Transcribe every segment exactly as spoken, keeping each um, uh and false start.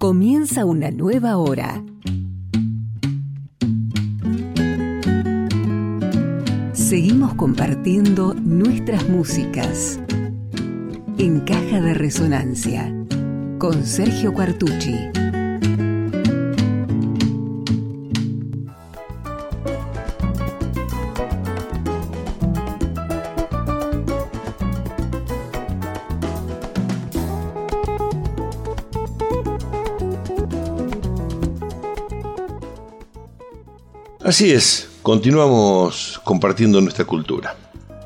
Comienza una nueva hora. Seguimos compartiendo nuestras músicas. En Caja de Resonancia, con Sergio Quartucci. Así es, continuamos compartiendo nuestra cultura.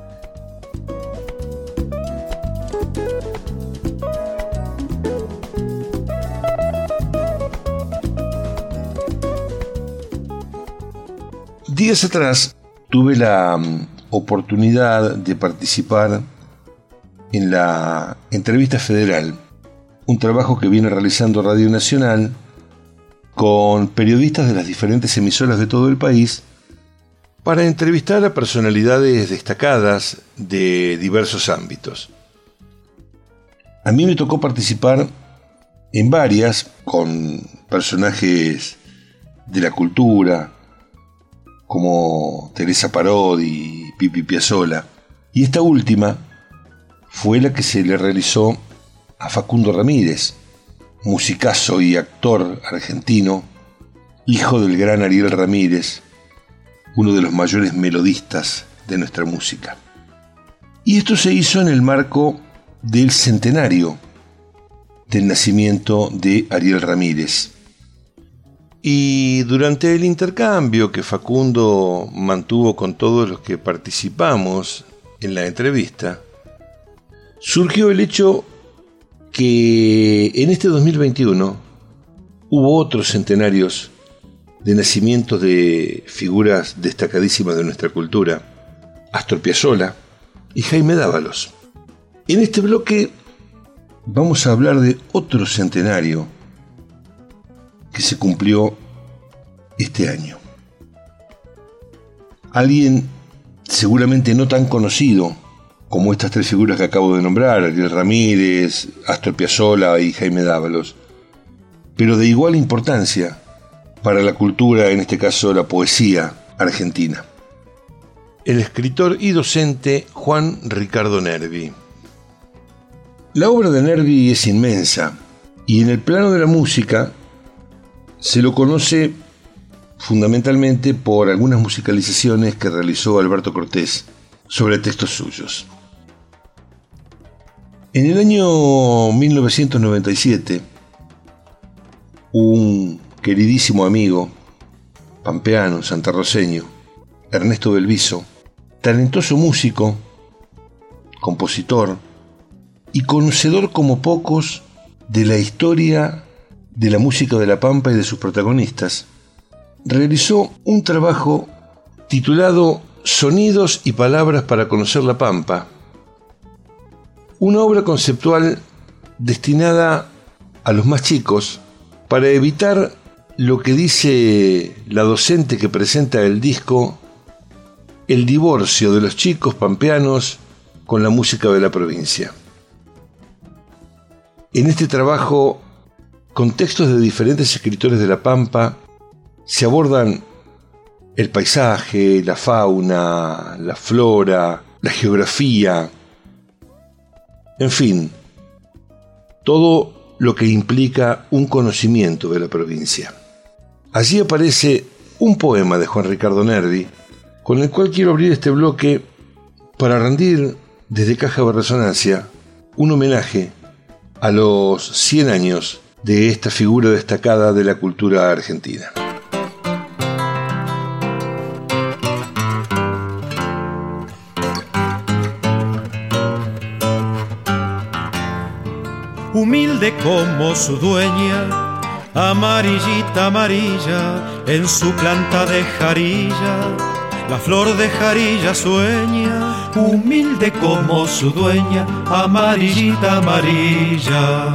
Días atrás tuve la um, oportunidad de participar en la Entrevista Federal, un trabajo que viene realizando Radio Nacional con periodistas de las diferentes emisoras de todo el país para entrevistar a personalidades destacadas de diversos ámbitos. A mí me tocó participar en varias con personajes de la cultura, como Teresa Parodi y Pipi Piazzolla, y esta última fue la que se le realizó a Facundo Ramírez, musicazo y actor argentino, hijo del gran Ariel Ramírez, uno de los mayores melodistas de nuestra música. Y esto se hizo en el marco del centenario del nacimiento de Ariel Ramírez. Y durante el intercambio que Facundo mantuvo con todos los que participamos en la entrevista, surgió el hecho que en este dos mil veintiuno hubo otros centenarios de nacimientos de figuras destacadísimas de nuestra cultura, Astor Piazzolla y Jaime Dávalos. En este bloque vamos a hablar de otro centenario que se cumplió este año. Alguien seguramente no tan conocido como estas tres figuras que acabo de nombrar, Ariel Ramírez, Astor Piazzolla y Jaime Dávalos, pero de igual importancia para la cultura, en este caso la poesía argentina. El escritor y docente Juan Ricardo Nervi. La obra de Nervi es inmensa, y en el plano de la música se lo conoce fundamentalmente por algunas musicalizaciones que realizó Alberto Cortés sobre textos suyos. En el año mil novecientos noventa y siete, un queridísimo amigo pampeano, santarroceño, Ernesto Belviso, talentoso músico, compositor y conocedor como pocos de la historia de la música de La Pampa y de sus protagonistas, realizó un trabajo titulado Sonidos y Palabras para Conocer La Pampa, una obra conceptual destinada a los más chicos para evitar lo que dice la docente que presenta el disco, el divorcio de los chicos pampeanos con la música de la provincia. En este trabajo, con textos de diferentes escritores de La Pampa, se abordan el paisaje, la fauna, la flora, la geografía, en fin, todo lo que implica un conocimiento de la provincia. Allí aparece un poema de Juan Ricardo Nervi, con el cual quiero abrir este bloque para rendir desde Caja de Resonancia un homenaje a los cien años de esta figura destacada de la cultura argentina. Humilde como su dueña, amarillita amarilla, en su planta de jarilla, la flor de jarilla sueña. Humilde como su dueña, amarillita amarilla.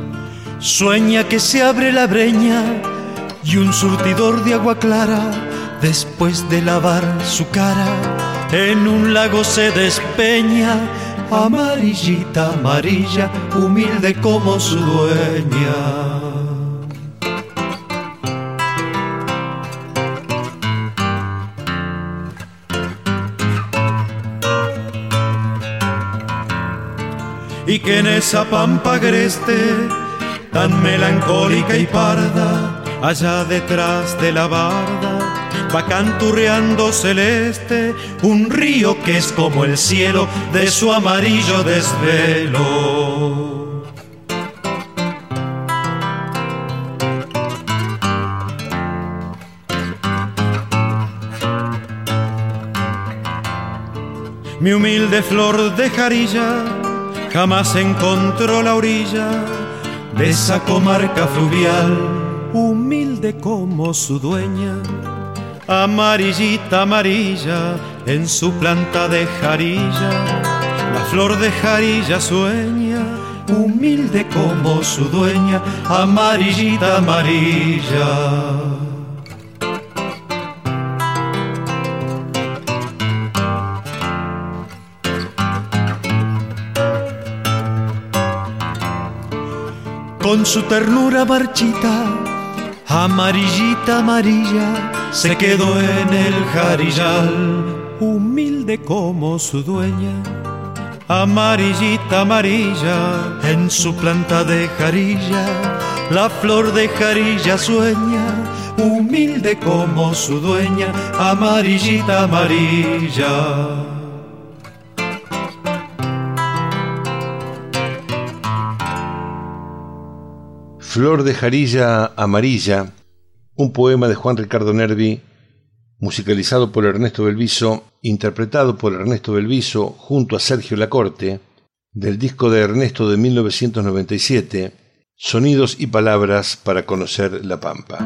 Sueña que se abre la breña y un surtidor de agua clara después de lavar su cara, en un lago se despeña, amarillita, amarilla, humilde como su dueña. Y que en esa pampa agreste, tan melancólica y parda, allá detrás de la barda, va canturreando celeste un río que es como el cielo de su amarillo desvelo. Mi humilde flor de jarilla jamás encontró la orilla de esa comarca fluvial, humilde como su dueña, amarillita, amarilla, en su planta de jarilla, la flor de jarilla sueña, humilde como su dueña, amarillita, amarilla. Con su ternura marchita, amarillita, amarilla, se quedó en el jarillal, humilde como su dueña, amarillita, amarilla, en su planta de jarilla, la flor de jarilla sueña, humilde como su dueña, amarillita, amarilla. Flor de jarilla amarilla, un poema de Juan Ricardo Nervi, musicalizado por Ernesto Belviso, interpretado por Ernesto Belviso junto a Sergio Lacorte, del disco de Ernesto de mil novecientos noventa y siete, Sonidos y palabras para conocer la Pampa.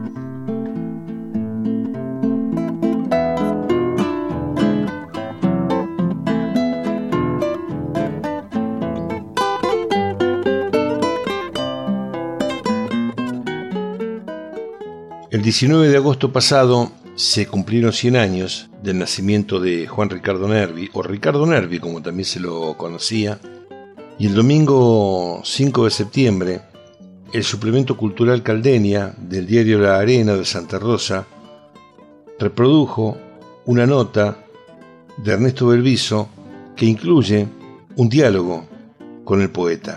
El diecinueve de agosto pasado se cumplieron cien años del nacimiento de Juan Ricardo Nervi, o Ricardo Nervi como también se lo conocía, y el domingo cinco de septiembre el suplemento cultural Caldenia del diario La Arena de Santa Rosa reprodujo una nota de Ernesto Belviso que incluye un diálogo con el poeta.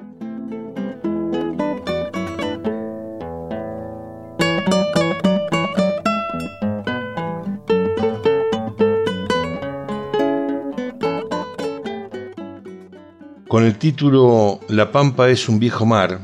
Con el título La Pampa es un viejo mar,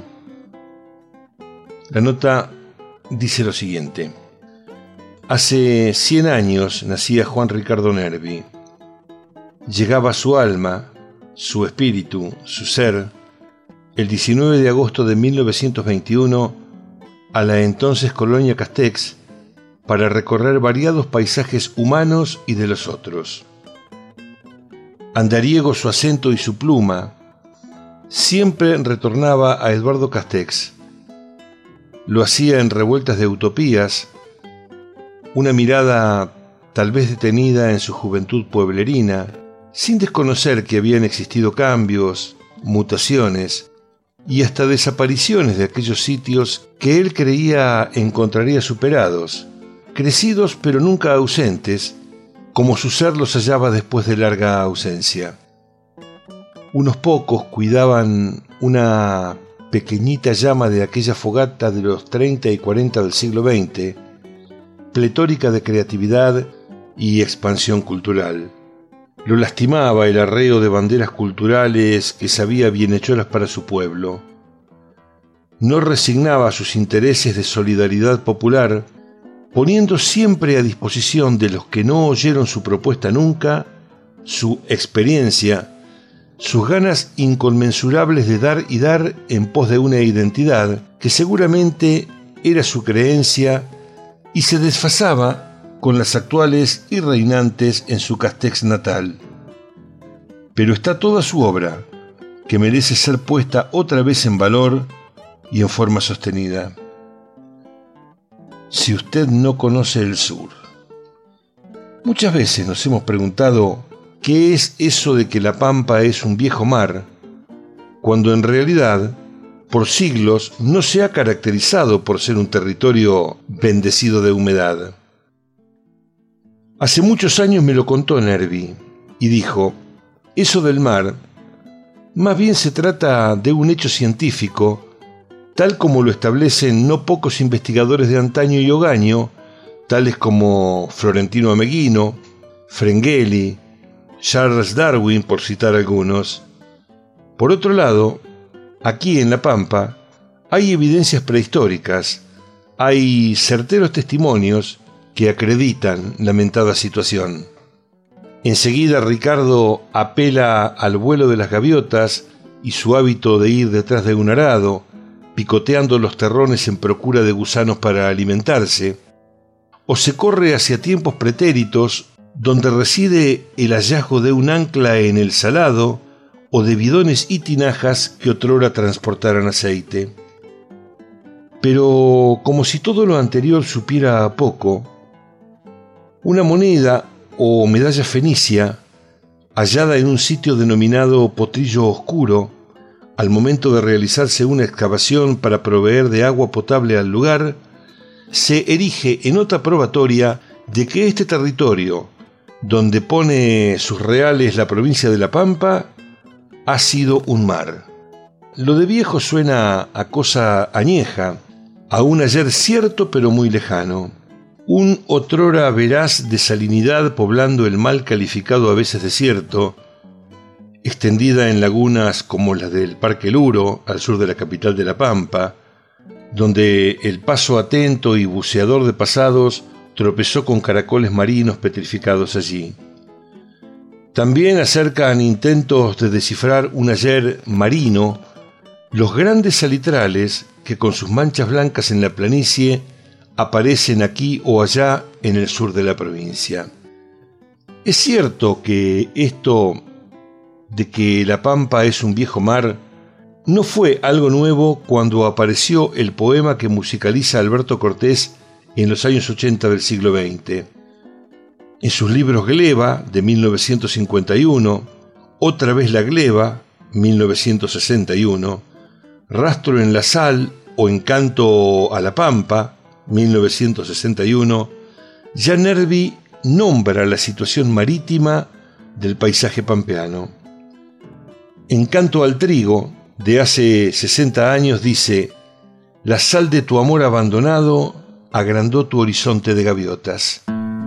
la nota dice lo siguiente: hace cien años nacía Juan Ricardo Nervi. Llegaba su alma, su espíritu, su ser, el diecinueve de agosto de mil novecientos veintiuno a la entonces colonia Castex para recorrer variados paisajes humanos y de los otros. Andariego su acento y su pluma, siempre retornaba a Eduardo Castex. Lo hacía en revueltas de utopías, una mirada tal vez detenida en su juventud pueblerina, sin desconocer que habían existido cambios, mutaciones y hasta desapariciones de aquellos sitios que él creía encontraría superados, crecidos pero nunca ausentes, como su ser los hallaba después de larga ausencia. Unos pocos cuidaban una pequeñita llama de aquella fogata de los treinta y cuarenta del siglo veinte, pletórica de creatividad y expansión cultural. Lo lastimaba el arreo de banderas culturales que sabía bienhechoras para su pueblo. No resignaba sus intereses de solidaridad popular, poniendo siempre a disposición de los que no oyeron su propuesta nunca, su experiencia, sus ganas inconmensurables de dar y dar en pos de una identidad que seguramente era su creencia y se desfasaba con las actuales y reinantes en su Castex natal. Pero está toda su obra, que merece ser puesta otra vez en valor y en forma sostenida. si usted no conoce el sur. Muchas veces nos hemos preguntado qué es eso de que la Pampa es un viejo mar, cuando en realidad, por siglos, no se ha caracterizado por ser un territorio bendecido de humedad. Hace muchos años me lo contó Nervi y dijo, eso del mar, más bien se trata de un hecho científico, tal como lo establecen no pocos investigadores de antaño y hogaño, tales como Florentino Ameghino, Frengelly, Charles Darwin, por citar algunos. Por otro lado, aquí en La Pampa hay evidencias prehistóricas, hay certeros testimonios que acreditan la mentada situación. Enseguida Ricardo apela al vuelo de las gaviotas y su hábito de ir detrás de un arado, picoteando los terrones en procura de gusanos para alimentarse, o se corre hacia tiempos pretéritos donde reside el hallazgo de un ancla en el salado o de bidones y tinajas que otrora transportaran aceite. Pero como si todo lo anterior supiera poco, una moneda o medalla fenicia, hallada en un sitio denominado Potrillo Oscuro, al momento de realizarse una excavación para proveer de agua potable al lugar, se erige en nota probatoria de que este territorio, donde pone sus reales la provincia de La Pampa, ha sido un mar. Lo de viejo suena a cosa añeja, a un ayer cierto pero muy lejano, un otrora veraz de salinidad poblando el mal calificado a veces desierto, extendida en lagunas como las del Parque Luro, al sur de la capital de La Pampa, donde el paso atento y buceador de pasados tropezó con caracoles marinos petrificados allí. También acercan intentos de descifrar un ayer marino los grandes salitrales que con sus manchas blancas en la planicie aparecen aquí o allá en el sur de la provincia. Es cierto que esto de que La Pampa es un viejo mar no fue algo nuevo cuando apareció el poema que musicaliza Alberto Cortés en los años ochenta del siglo veinte. En sus libros Gleba, de mil novecientos cincuenta y uno, Otra vez la Gleba, mil novecientos sesenta y uno, Rastro en la Sal o Encanto a la Pampa, mil novecientos sesenta y uno, ya Nervi nombra la situación marítima del paisaje pampeano. Encanto al Trigo, de hace sesenta años, dice: la sal de tu amor abandonado agrandó tu horizonte de gaviotas.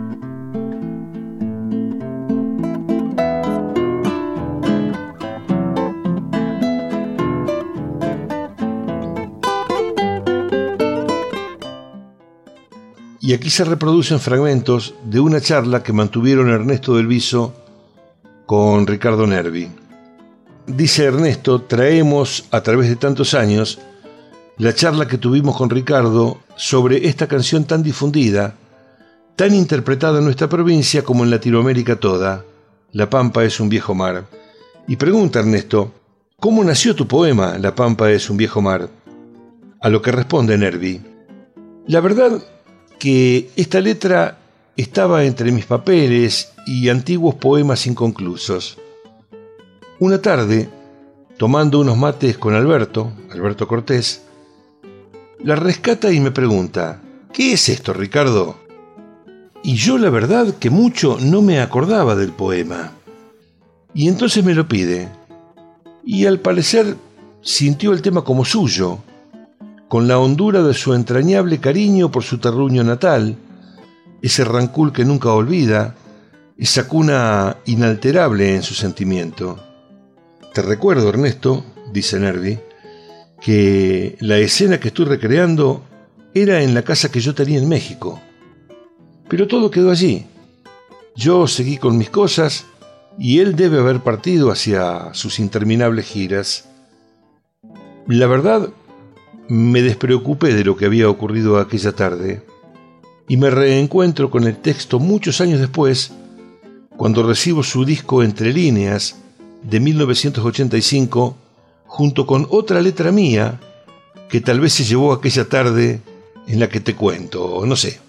Y aquí se reproducen fragmentos de una charla que mantuvieron Ernesto del Viso con Ricardo Nervi. Dice Ernesto: traemos a través de tantos años la charla que tuvimos con Ricardo sobre esta canción tan difundida, tan interpretada en nuestra provincia como en Latinoamérica toda, La Pampa es un viejo mar. Y pregunta Ernesto: ¿cómo nació tu poema La Pampa es un viejo mar? A lo que responde Nervi: la verdad que esta letra estaba entre mis papeles y antiguos poemas inconclusos. Una tarde, tomando unos mates con Alberto, Alberto Cortés, la rescata y me pregunta: ¿qué es esto, Ricardo? Y yo la verdad que mucho no me acordaba del poema. Y entonces me lo pide, y al parecer sintió el tema como suyo, con la hondura de su entrañable cariño por su terruño natal, ese rancul que nunca olvida, esa cuna inalterable en su sentimiento. Te recuerdo, Ernesto, dice Nervi, que la escena que estoy recreando era en la casa que yo tenía en México. Pero todo quedó allí. Yo seguí con mis cosas y él debe haber partido hacia sus interminables giras. La verdad, me despreocupé de lo que había ocurrido aquella tarde y me reencuentro con el texto muchos años después, cuando recibo su disco Entre líneas de mil novecientos ochenta y cinco, junto con otra letra mía que tal vez se llevó aquella tarde en la que te cuento, no sé.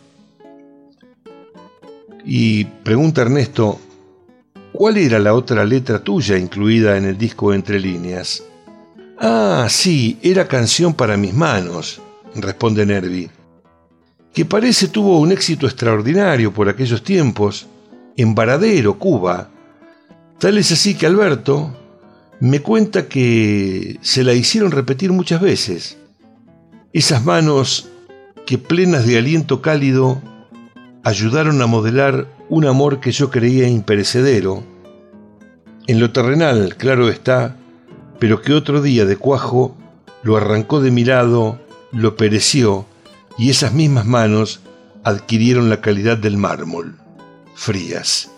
Y pregunta Ernesto, ¿cuál era la otra letra tuya incluida en el disco Entre Líneas? Ah, sí, era Canción para mis manos, responde Nervi, que parece tuvo un éxito extraordinario por aquellos tiempos, en Varadero, Cuba. Tal es así que Alberto me cuenta que se la hicieron repetir muchas veces. Esas manos que, plenas de aliento cálido, ayudaron a modelar un amor que yo creía imperecedero, en lo terrenal, claro está, pero que otro día de cuajo lo arrancó de mi lado, lo pereció, y esas mismas manos adquirieron la calidad del mármol, frías.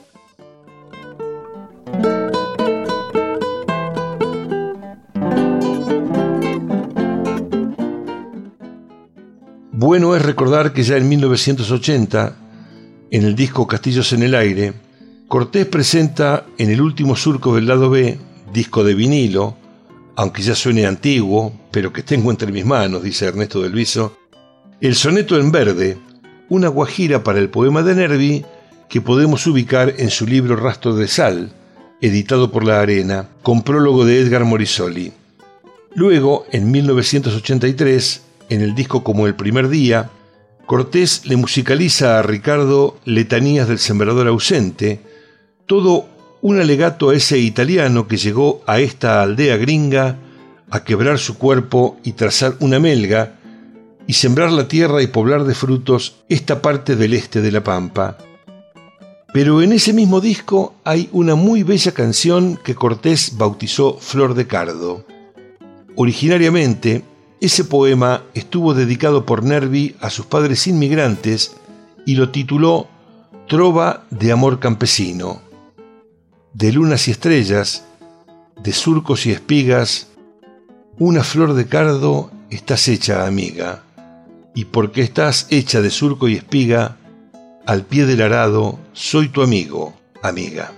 Bueno es recordar que ya en mil novecientos ochenta, en el disco Castillos en el Aire, Cortés presenta en el último surco del lado B, disco de vinilo, aunque ya suene antiguo, pero que tengo entre mis manos, dice Ernesto del Viso, el soneto en verde, una guajira para el poema de Nervi que podemos ubicar en su libro Rastro de Sal, editado por La Arena, con prólogo de Edgar Morisoli. Luego, en mil novecientos ochenta y tres, en el disco Como el primer día, Cortés le musicaliza a Ricardo Letanías del Sembrador ausente, todo un alegato a ese italiano que llegó a esta aldea gringa a quebrar su cuerpo y trazar una melga y sembrar la tierra y poblar de frutos esta parte del este de la Pampa. Pero en ese mismo disco hay una muy bella canción que Cortés bautizó Flor de Cardo. Originariamente, ese poema estuvo dedicado por Nervi a sus padres inmigrantes y lo tituló Trova de amor campesino. De lunas y estrellas, de surcos y espigas, una flor de cardo estás hecha, amiga, y porque estás hecha de surco y espiga, al pie del arado soy tu amigo, amiga.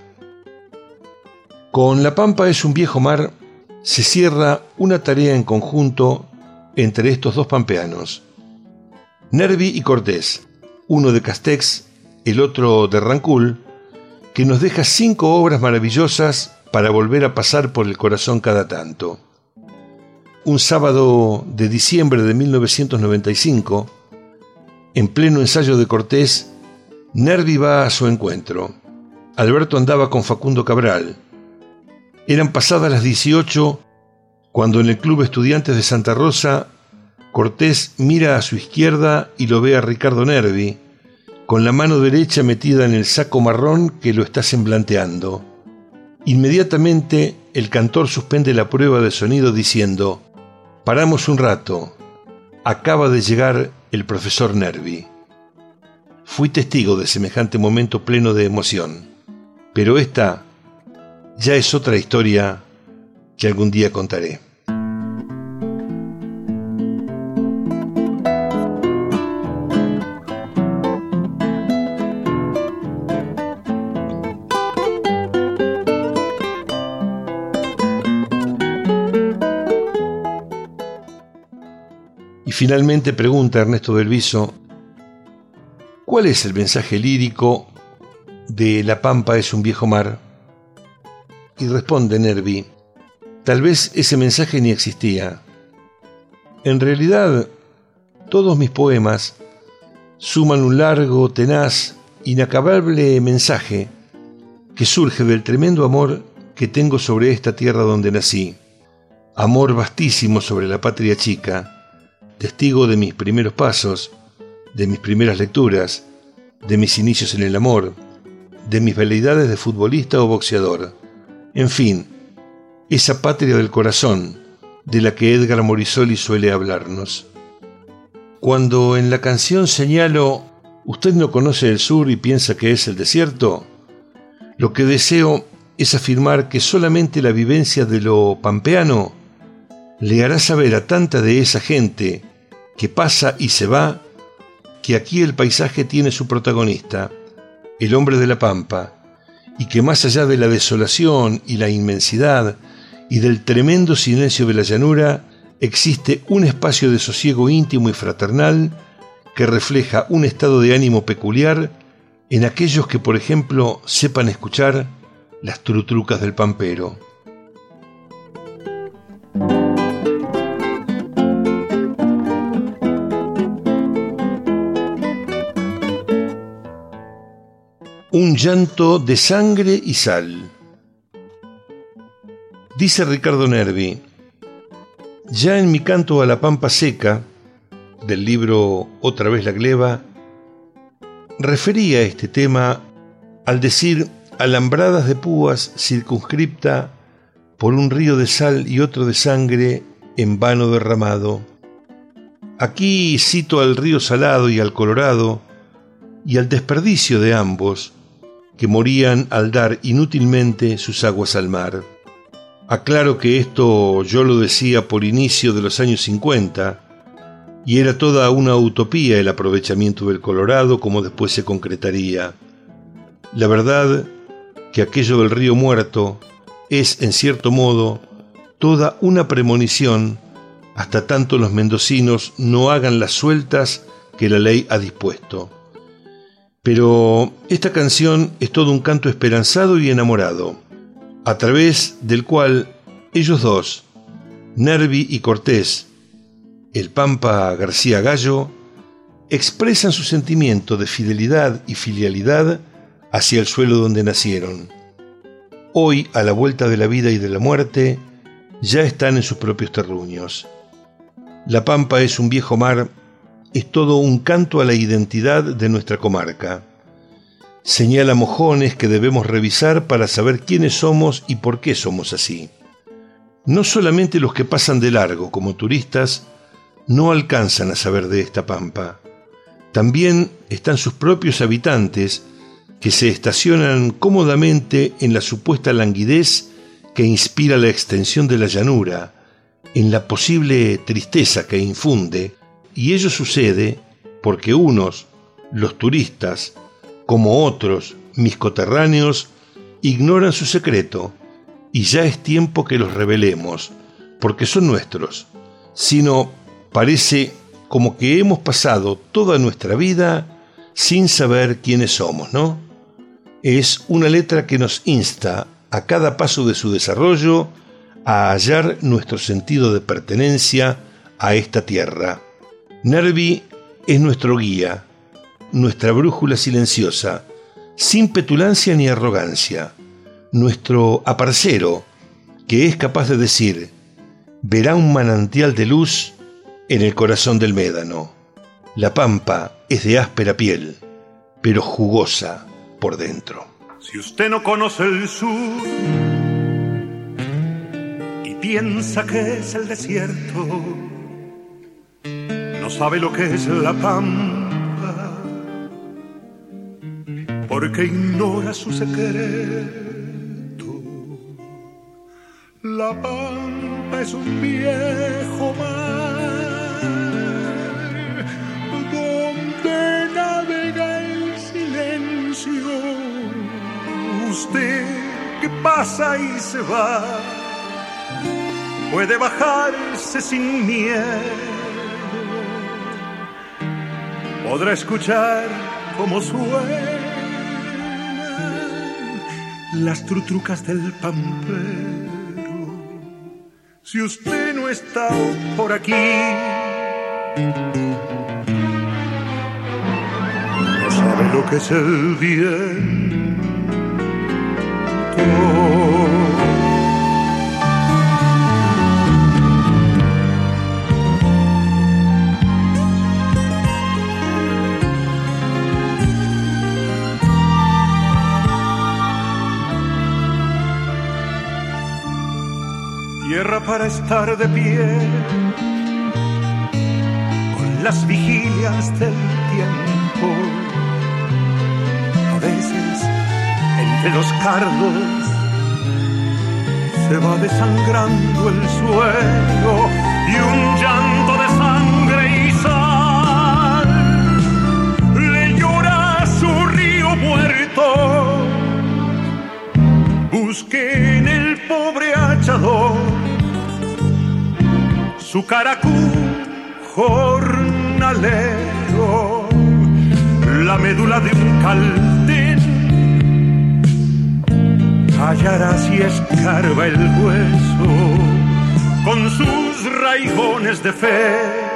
Con La Pampa es un viejo mar se cierra una tarea en conjunto entre estos dos pampeanos, Nervi y Cortés, uno de Castex, el otro de Rancul, que nos deja cinco obras maravillosas para volver a pasar por el corazón cada tanto. Un sábado de diciembre de mil novecientos noventa y cinco, en pleno ensayo de Cortés, Nervi va a su encuentro. Alberto andaba con Facundo Cabral. Eran pasadas las dieciocho cuando en el Club Estudiantes de Santa Rosa, Cortés mira a su izquierda y lo ve a Ricardo Nervi, con la mano derecha metida en el saco marrón que lo está semblanteando. Inmediatamente el cantor suspende la prueba de sonido diciendo: «Paramos un rato, acaba de llegar el profesor Nervi». Fui testigo de semejante momento pleno de emoción, pero esta ya es otra historia que algún día contaré. Y finalmente pregunta Ernesto del Viso: ¿cuál es el mensaje lírico de La Pampa es un viejo mar? Y responde Nervi: tal vez ese mensaje ni existía. En realidad, todos mis poemas suman un largo, tenaz, inacabable mensaje que surge del tremendo amor que tengo sobre esta tierra donde nací. Amor vastísimo sobre la patria chica, testigo de mis primeros pasos, de mis primeras lecturas, de mis inicios en el amor, de mis veleidades de futbolista o boxeador. En fin, esa patria del corazón de la que Edgar Morisoli suele hablarnos. Cuando en la canción señalo «Usted no conoce el sur y piensa que es el desierto», lo que deseo es afirmar que solamente la vivencia de lo pampeano le hará saber a tanta de esa gente que pasa y se va que aquí el paisaje tiene su protagonista, el hombre de la pampa, y que más allá de la desolación y la inmensidad y del tremendo silencio de la llanura, existe un espacio de sosiego íntimo y fraternal que refleja un estado de ánimo peculiar en aquellos que, por ejemplo, sepan escuchar las trutrucas del pampero. Un llanto de sangre y sal. Dice Ricardo Nervi: ya en mi canto a la pampa seca, del libro Otra vez la gleba, refería este tema al decir alambradas de púas circunscripta por un río de sal y otro de sangre en vano derramado. Aquí cito al río Salado y al Colorado y al desperdicio de ambos, que morían al dar inútilmente sus aguas al mar. Aclaro que esto yo lo decía por inicio de los años cincuenta, y era toda una utopía el aprovechamiento del Colorado como después se concretaría. La verdad que aquello del río muerto es, en cierto modo, toda una premonición hasta tanto los mendocinos no hagan las sueltas que la ley ha dispuesto. Pero esta canción es todo un canto esperanzado y enamorado, a través del cual ellos dos, Nervi y Cortés, el Pampa García Gallo, expresan su sentimiento de fidelidad y filialidad hacia el suelo donde nacieron. Hoy, a la vuelta de la vida y de la muerte, ya están en sus propios terruños. La Pampa es un viejo mar, es todo un canto a la identidad de nuestra comarca. Señala mojones que debemos revisar para saber quiénes somos y por qué somos así. No solamente los que pasan de largo como turistas no alcanzan a saber de esta pampa. También están sus propios habitantes que se estacionan cómodamente en la supuesta languidez que inspira la extensión de la llanura, en la posible tristeza que infunde, y ello sucede porque unos, los turistas, como otros, mis coterráneos, ignoran su secreto, y ya es tiempo que los revelemos, porque son nuestros, sino parece como que hemos pasado toda nuestra vida sin saber quiénes somos, ¿no? Es una letra que nos insta a cada paso de su desarrollo a hallar nuestro sentido de pertenencia a esta tierra. Nervi es nuestro guía, nuestra brújula silenciosa, sin petulancia ni arrogancia, nuestro aparcero, que es capaz de decir: verá un manantial de luz en el corazón del médano. La pampa es de áspera piel, pero jugosa por dentro. Si usted no conoce el sur y piensa que es el desierto, no sabe lo que es la pampa, porque ignora su secreto. La pampa es un viejo mar donde navega el silencio. Usted que pasa y se va puede bajarse sin miedo. Podrá escuchar cómo suenan las trutrucas del pampero. Si usted no está por aquí, no sabe lo que es el viento. Tierra para estar de pie con las vigilias del tiempo. A veces entre los cardos se va desangrando el suelo y un llanto de sangre y sal le llora a su río muerto. Busque en el pobre hachador su caracú jornalero. médula de un caldén, hallarás y escarba el hueso con sus raigones de fe.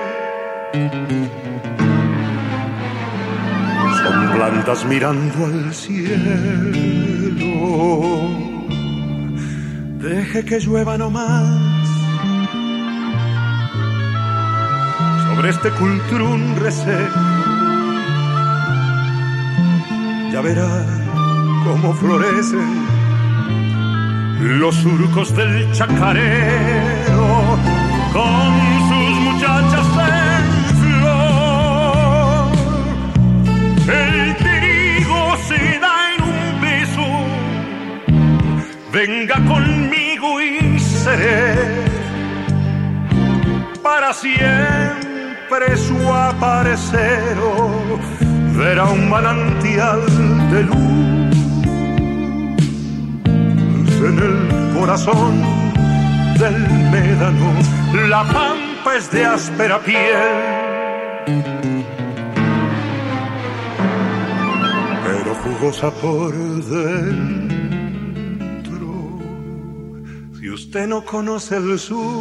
Son plantas mirando al cielo, deje que llueva nomás sobre este cultrún reseco. Ya verá cómo florecen los surcos del chacarero con sus muchachas en flor. El trigo se da en un beso, venga conmigo y seré para siempre su aparecero. Verá un manantial de luz en el corazón del médano. La pampa es de áspera piel, pero jugosa por dentro. Si usted no conoce el sur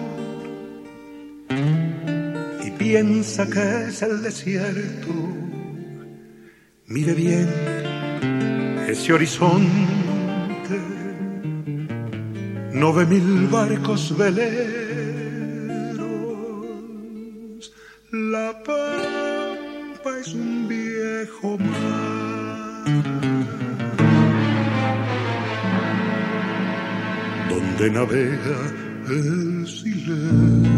y piensa que es el desierto, mire bien ese horizonte. No ve mil barcos veleros, la pampa es un viejo mar donde navega el silencio.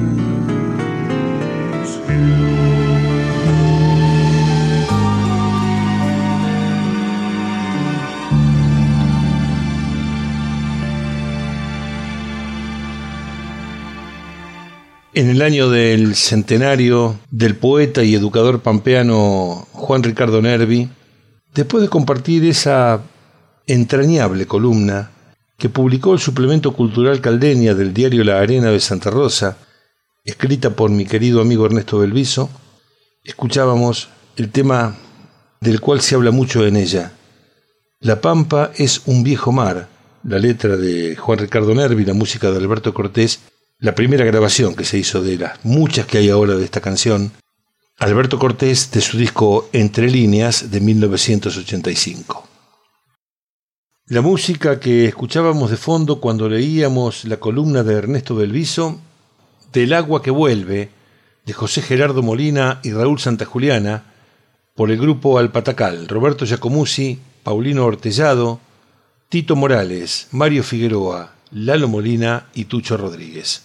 En el año del centenario del poeta y educador pampeano Juan Ricardo Nervi, después de compartir esa entrañable columna que publicó el suplemento cultural Caldeña del diario La Arena de Santa Rosa, escrita por mi querido amigo Ernesto Belviso, escuchábamos el tema del cual se habla mucho en ella. La Pampa es un viejo mar, la letra de Juan Ricardo Nervi, la música de Alberto Cortés, la primera grabación que se hizo de las muchas que hay ahora de esta canción, Alberto Cortés, de su disco Entre Líneas de mil novecientos ochenta y cinco. La música que escuchábamos de fondo cuando leíamos la columna de Ernesto Belviso, Del agua que vuelve, de José Gerardo Molina y Raúl Santajuliana, por el grupo Alpatacal, Roberto Giacomuzzi, Paulino Ortellado, Tito Morales, Mario Figueroa, Lalo Molina y Tucho Rodríguez.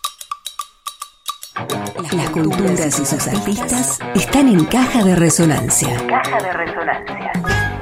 Las culturas y sus artistas están en Caja de Resonancia. Caja de Resonancia.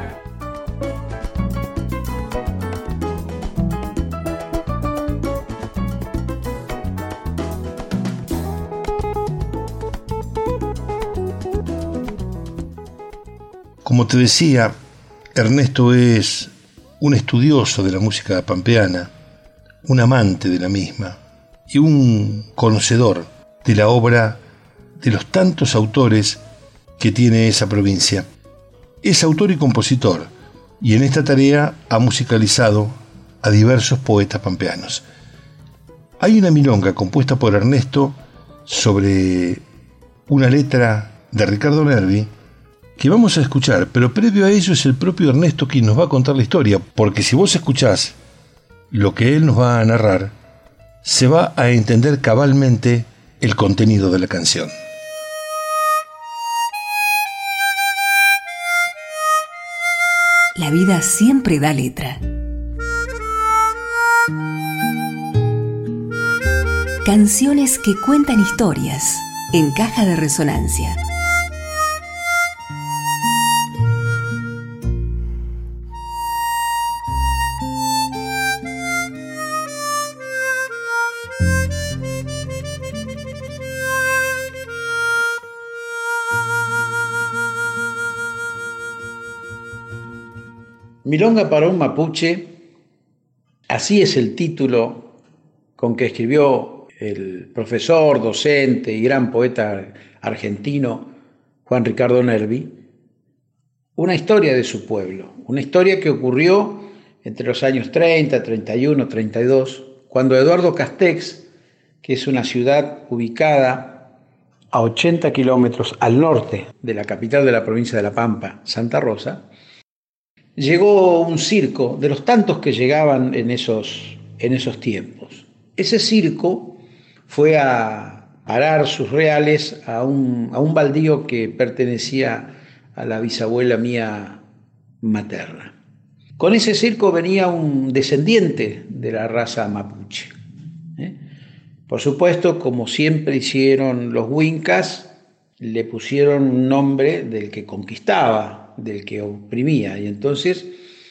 Como te decía, Ernesto es un estudioso de la música pampeana, un amante de la misma y un conocedor de la obra de los tantos autores que tiene esa provincia. Es autor y compositor, y en esta tarea ha musicalizado a diversos poetas pampeanos. Hay una milonga compuesta por Ernesto sobre una letra de Ricardo Nervi que vamos a escuchar, pero previo a ello es el propio Ernesto quien nos va a contar la historia, porque si vos escuchás lo que él nos va a narrar, se va a entender cabalmente el contenido de la canción. La vida siempre da letra. Canciones que cuentan historias en Caja de Resonancia. Milonga para un mapuche, así es el título con que escribió el profesor, docente y gran poeta argentino Juan Ricardo Nervi, una historia de su pueblo, una historia que ocurrió entre los años treinta, treinta y uno, treinta y dos, cuando Eduardo Castex, que es una ciudad ubicada a ochenta kilómetros al norte de la capital de la provincia de La Pampa, Santa Rosa, llegó un circo de los tantos que llegaban en esos, en esos tiempos. Ese circo fue a parar sus reales a un, a un baldío que pertenecía a la bisabuela mía materna. Con ese circo venía un descendiente de la raza mapuche. ¿eh? Por supuesto, como siempre hicieron los Wincas, le pusieron un nombre del que conquistaba, del que oprimía. Y entonces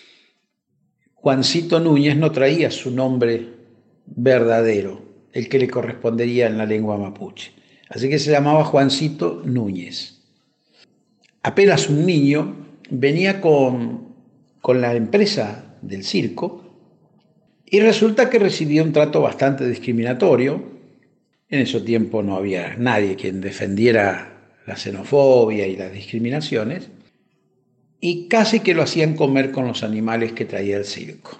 Juancito Núñez no traía su nombre verdadero, el que le correspondería en la lengua mapuche. Así que se llamaba Juancito Núñez. Apenas un niño, venía con, con la empresa del circo y resulta que recibió un trato bastante discriminatorio. En ese tiempo no había nadie quien defendiera la xenofobia y las discriminaciones, y casi que lo hacían comer con los animales que traía el circo.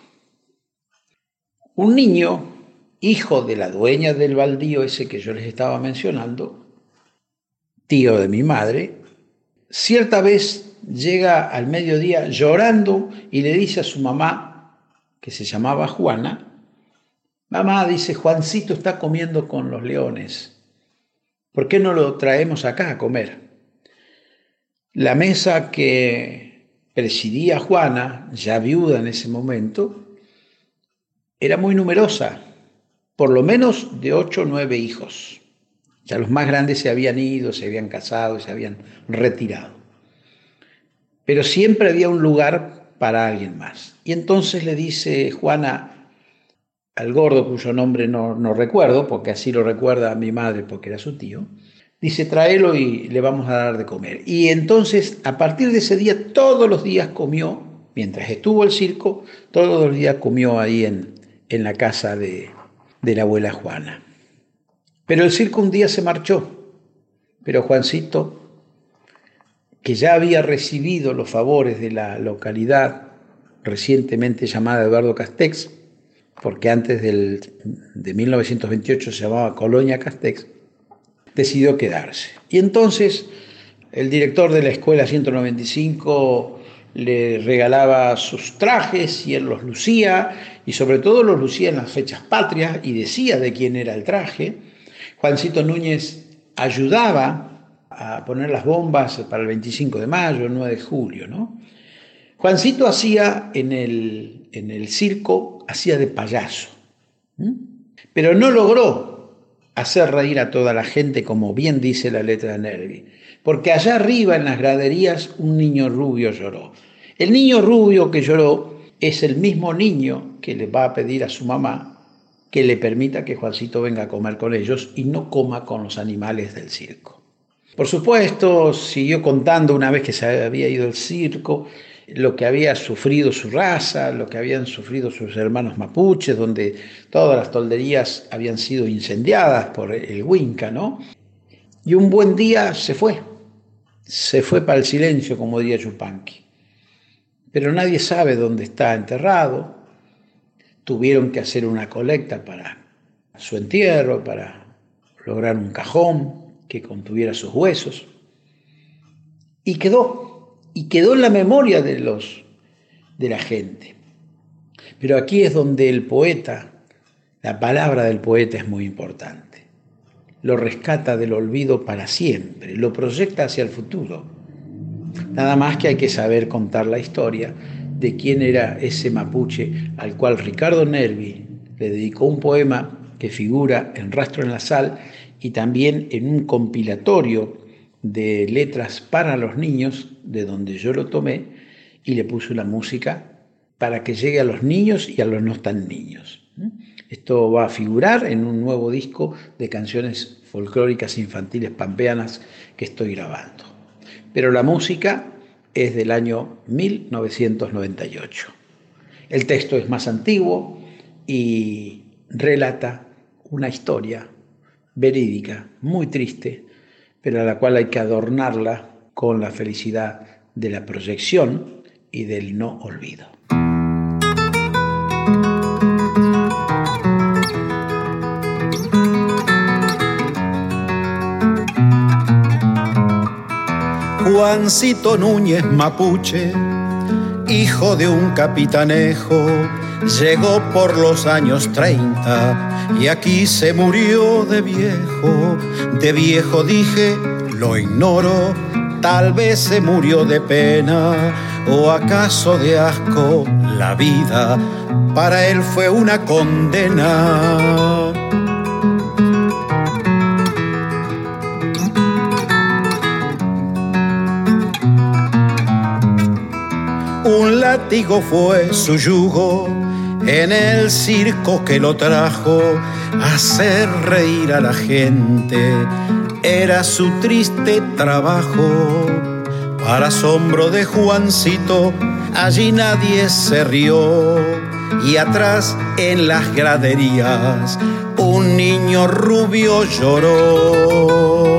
Un niño, hijo de la dueña del baldío ese que yo les estaba mencionando, tío de mi madre, cierta vez llega al mediodía llorando y le dice a su mamá, que se llamaba Juana: mamá, dice, Juancito está comiendo con los leones, ¿por qué no lo traemos acá a comer? La mesa que presidía Juana, ya viuda en ese momento, era muy numerosa, por lo menos de ocho o nueve hijos. Ya los más grandes se habían ido, se habían casado, se habían retirado. Pero siempre había un lugar para alguien más. Y entonces le dice Juana al gordo, cuyo nombre no, no recuerdo, porque así lo recuerda a mi madre, porque era su tío, dice, tráelo y le vamos a dar de comer. Y entonces, a partir de ese día, todos los días comió, mientras estuvo el circo, todos los días comió ahí en, en la casa de, de la abuela Juana. Pero el circo un día se marchó, pero Juancito, que ya había recibido los favores de la localidad recientemente llamada Eduardo Castex, porque antes del, de mil novecientos veintiocho se llamaba Colonia Castex, decidió quedarse. Y entonces el director de la escuela ciento noventa y cinco le regalaba sus trajes y él los lucía, y sobre todo los lucía en las fechas patrias y decía de quién era el traje. Juancito Núñez ayudaba a poner las bombas para el veinticinco de mayo, el nueve de julio, ¿no? Juancito hacía en el, en el circo, hacía de payaso, ¿Mm? pero no logró hacer reír a toda la gente, como bien dice la letra de Nervi, porque allá arriba en las graderías un niño rubio lloró. El niño rubio que lloró es el mismo niño que le va a pedir a su mamá que le permita que Juancito venga a comer con ellos y no coma con los animales del circo. Por supuesto, siguió contando, una vez que se había ido el circo, lo que había sufrido su raza, lo que habían sufrido sus hermanos mapuches, donde todas las tolderías habían sido incendiadas por el Winca, ¿no? Y un buen día se fue, se fue para el silencio, como diría Yupanqui. Pero nadie sabe dónde está enterrado. Tuvieron que hacer una colecta para su entierro, para lograr un cajón que contuviera sus huesos. Y quedó, y quedó en la memoria de, los, de la gente. Pero aquí es donde el poeta, la palabra del poeta es muy importante. Lo rescata del olvido para siempre, lo proyecta hacia el futuro. Nada más que hay que saber contar la historia de quién era ese mapuche al cual Ricardo Nervi le dedicó un poema que figura en Rastro en la Sal y también en un compilatorio de letras para los niños, de donde yo lo tomé y le puse la música para que llegue a los niños y a los no tan niños. Esto va a figurar en un nuevo disco de canciones folclóricas infantiles pampeanas que estoy grabando. Pero la música es del año mil novecientos noventa y ocho. El texto es más antiguo y relata una historia verídica, muy triste, pero a la cual hay que adornarla con la felicidad de la proyección y del no olvido. Juancito Núñez mapuche, hijo de un capitanejo, llegó por los años treinta y aquí se murió de viejo. De viejo dije, lo ignoro, tal vez se murió de pena o acaso de asco. La vida para él fue una condena. Un látigo fue su yugo en el circo que lo trajo a hacer reír a la gente. Era su triste trabajo. Para asombro de Juancito, allí nadie se rió. Y atrás, en las graderías, un niño rubio lloró.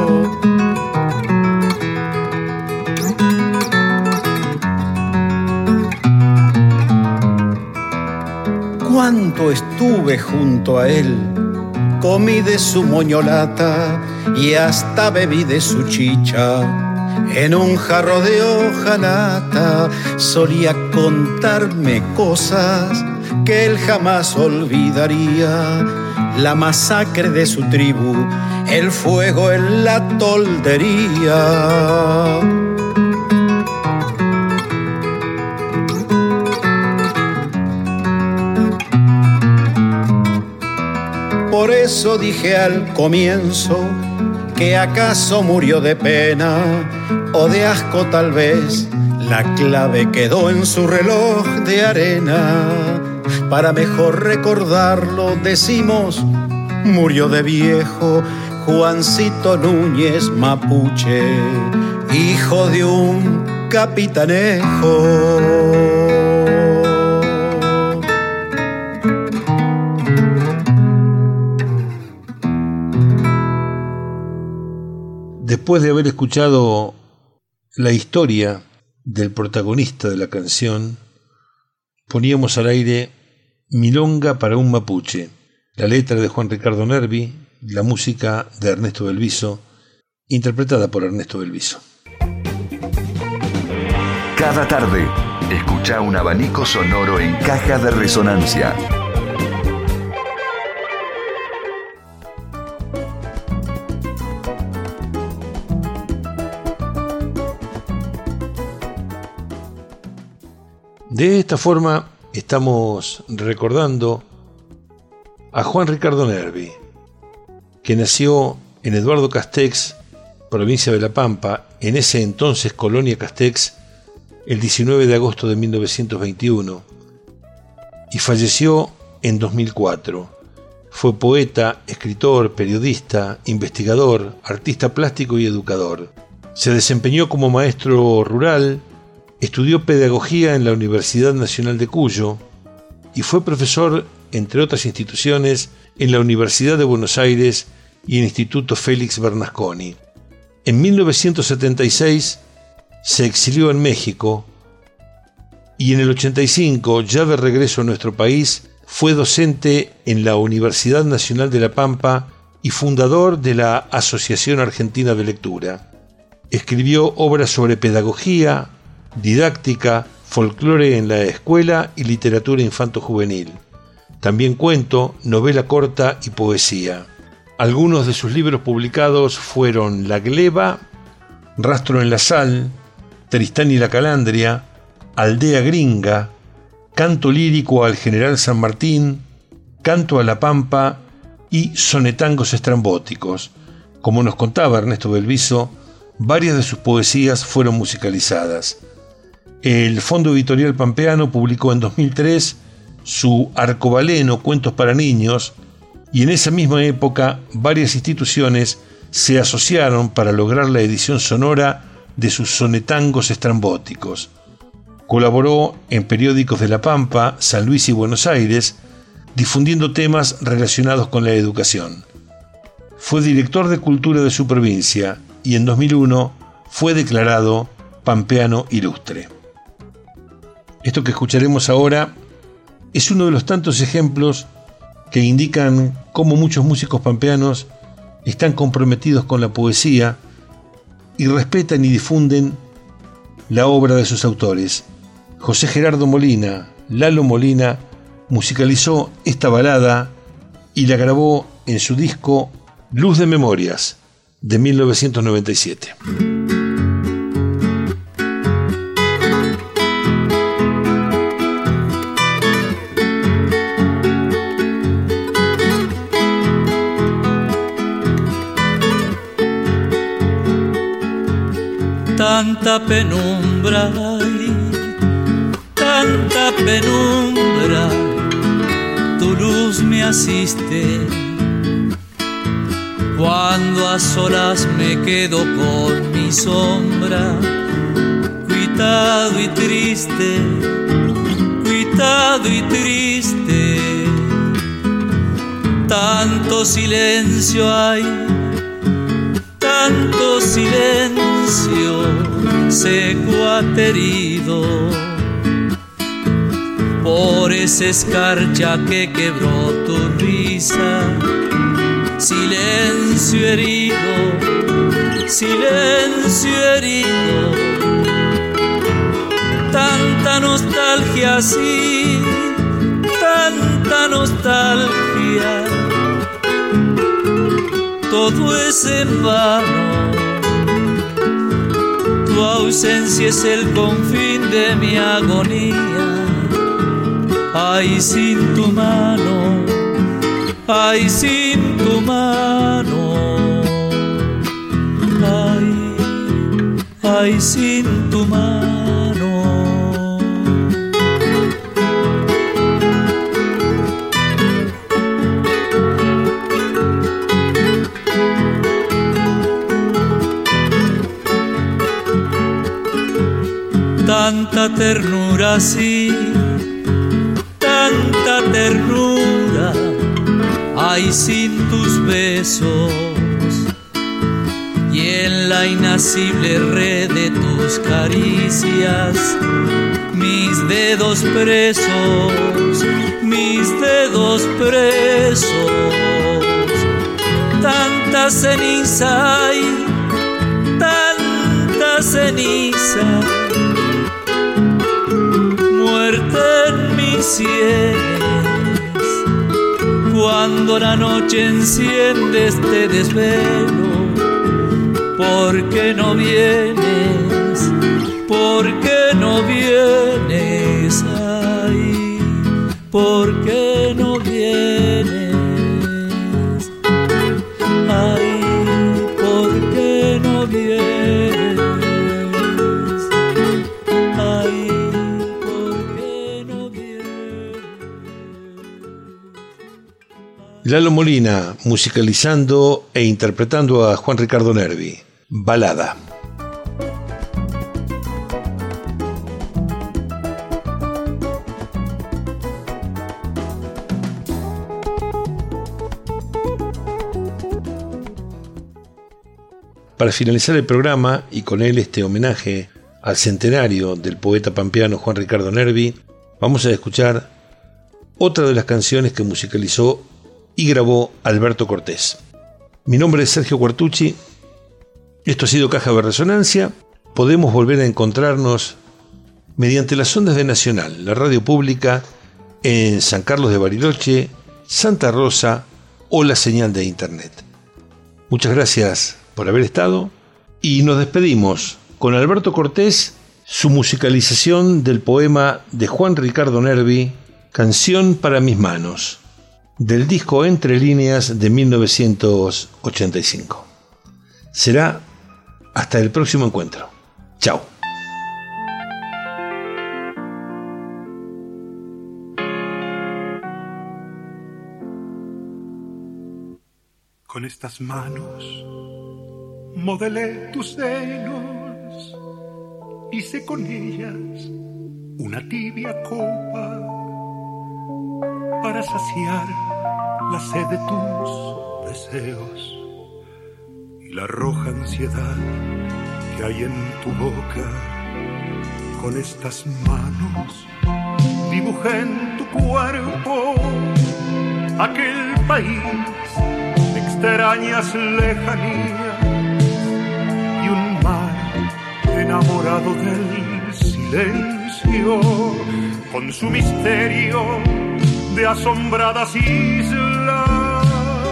Cuánto estuve junto a él, comí de su moñolata y hasta bebí de su chicha. En un jarro de hojalata solía contarme cosas que él jamás olvidaría. La masacre de su tribu, el fuego en la toldería. Por eso dije al comienzo que acaso murió de pena o de asco tal vez. La clave quedó en su reloj de arena. Para mejor recordarlo decimos, murió de viejo Juancito Núñez mapuche, hijo de un capitanejo. Después de haber escuchado la historia del protagonista de la canción, poníamos al aire Milonga para un mapuche, la letra de Juan Ricardo Nervi, la música de Ernesto Belviso, interpretada por Ernesto Belviso. Cada tarde, escucha un abanico sonoro en Caja de Resonancia. De esta forma estamos recordando a Juan Ricardo Nervi, que nació en Eduardo Castex, provincia de La Pampa, en ese entonces Colonia Castex, el diecinueve de agosto de mil novecientos veintiuno, y falleció en dos mil cuatro. Fue poeta, escritor, periodista, investigador, artista plástico y educador. Se desempeñó como maestro rural. Estudió pedagogía en la Universidad Nacional de Cuyo y fue profesor, entre otras instituciones, en la Universidad de Buenos Aires y el Instituto Félix Bernasconi. En mil novecientos setenta y seis se exilió en México y en el ochenta y cinco, ya de regreso a nuestro país, fue docente en la Universidad Nacional de La Pampa y fundador de la Asociación Argentina de Lectura. Escribió obras sobre pedagogía, didáctica, folclore en la escuela y literatura infanto-juvenil. También cuento, novela corta y poesía. Algunos de sus libros publicados fueron La Gleba, Rastro en la Sal, Tristán y la Calandria, Aldea Gringa, Canto lírico al General San Martín, Canto a la Pampa y Sonetangos estrambóticos. Como nos contaba Ernesto Belviso, varias de sus poesías fueron musicalizadas. El Fondo Editorial Pampeano publicó en dos mil tres su Arcobaleno, Cuentos para Niños, y en esa misma época varias instituciones se asociaron para lograr la edición sonora de sus sonetangos estrambóticos. Colaboró en periódicos de La Pampa, San Luis y Buenos Aires, difundiendo temas relacionados con la educación. Fue director de cultura de su provincia y en dos mil uno fue declarado pampeano ilustre. Esto que escucharemos ahora es uno de los tantos ejemplos que indican cómo muchos músicos pampeanos están comprometidos con la poesía y respetan y difunden la obra de sus autores. José Gerardo Molina, Lalo Molina, musicalizó esta balada y la grabó en su disco Luz de Memorias de mil novecientos noventa y siete. Tanta penumbra hay, tanta penumbra, tu luz me asiste. Cuando a solas me quedo con mi sombra, cuitado y triste, cuitado y triste. Tanto silencio hay, tanto silencio, seco aterido, por esa escarcha que quebró tu risa. Silencio herido, silencio herido, tanta nostalgia así, tanta nostalgia, todo es en vano. Tu ausencia es el confín de mi agonía. Ay, sin tu mano, ay, sin tu mano, ay, ay, sin tu mano. Tanta ternura, sí, tanta ternura hay sin tus besos, y en la inacible red de tus caricias mis dedos presos, mis dedos presos. Tanta ceniza hay, tanta ceniza, muerte en mis sienes. Cuando la noche enciende este desvelo, ¿por qué no vienes? ¿Por qué no vienes? Ay, ¿por qué no vienes? Ay, ¿por qué no vienes? Ay, ¿por qué no vienes? Lalo Molina musicalizando e interpretando a Juan Ricardo Nervi, Balada. Para finalizar el programa, y con él este homenaje al centenario del poeta pampeano Juan Ricardo Nervi, vamos a escuchar otra de las canciones que musicalizó y grabó Alberto Cortés. Mi nombre es Sergio Quartucci, esto ha sido Caja de Resonancia. Podemos volver a encontrarnos mediante las ondas de Nacional, la radio pública, en San Carlos de Bariloche, Santa Rosa o la señal de internet. Muchas gracias por haber estado y nos despedimos con Alberto Cortés, su musicalización del poema de Juan Ricardo Nervi, Canción para mis manos, del disco Entre líneas de mil novecientos ochenta y cinco. Será hasta el próximo encuentro. Chao. Con estas manos modelé tus senos, hice con ellas una tibia copa para saciar la sed de tus deseos y la roja ansiedad que hay en tu boca. con estas manos dibujé en tu cuerpo aquel país de extrañas lejanías y un mar enamorado del silencio con su misterio de asombradas islas.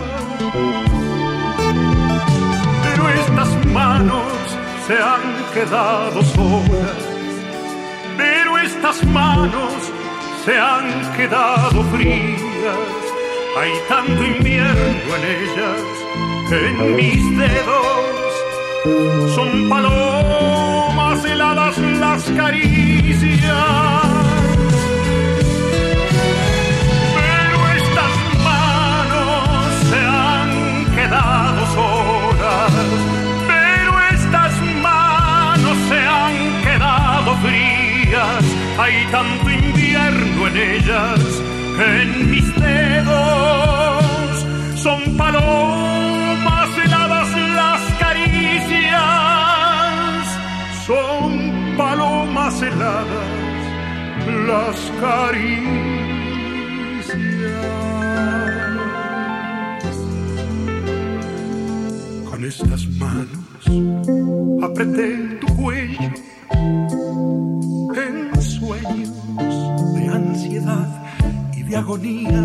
Pero estas manos se han quedado solas, pero estas manos se han quedado frías. Hay tanto invierno en ellas que en mis dedos son palomas heladas las caricias. Pero estas manos se han quedado solas, pero estas manos se han quedado frías. Hay tanto invierno en ellas que en mis dedos son palomas heladas las caricias. Son palomas heladas las caricias. Con estas manos apreté tu cuello en sueños de ansiedad y de agonía,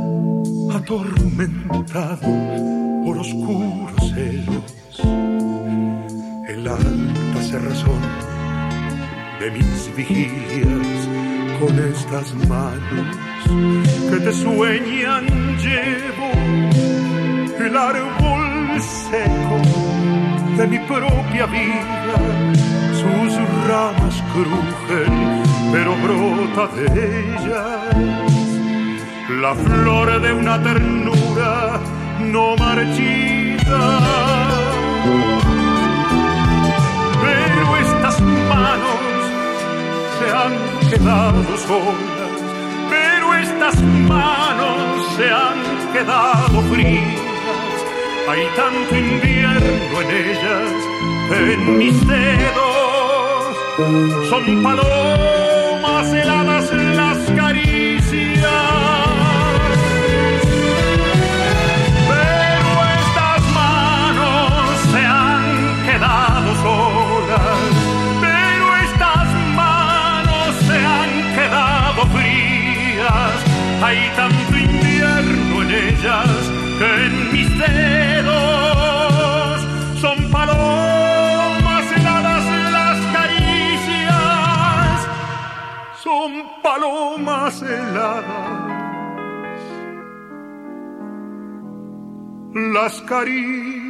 atormentado por oscuros celos. En la alta cerrazón de mis vigilias, con estas manos que te sueñan llevo el árbol seco de mi propia vida. Sus ramas crujen, pero brota de ellas la flor de una ternura no marchita. Pero estas manos se han quedado solas, pero estas manos se han quedado frías. Hay tanto invierno en ellas, en mis dedos son palomas heladas las caricias. Pero estas manos se han quedado solas, pero estas manos se han quedado frías. Hay tanto invierno en ellas que en mis dedos son palomas heladas las caricias. Son palomas heladas las caricias.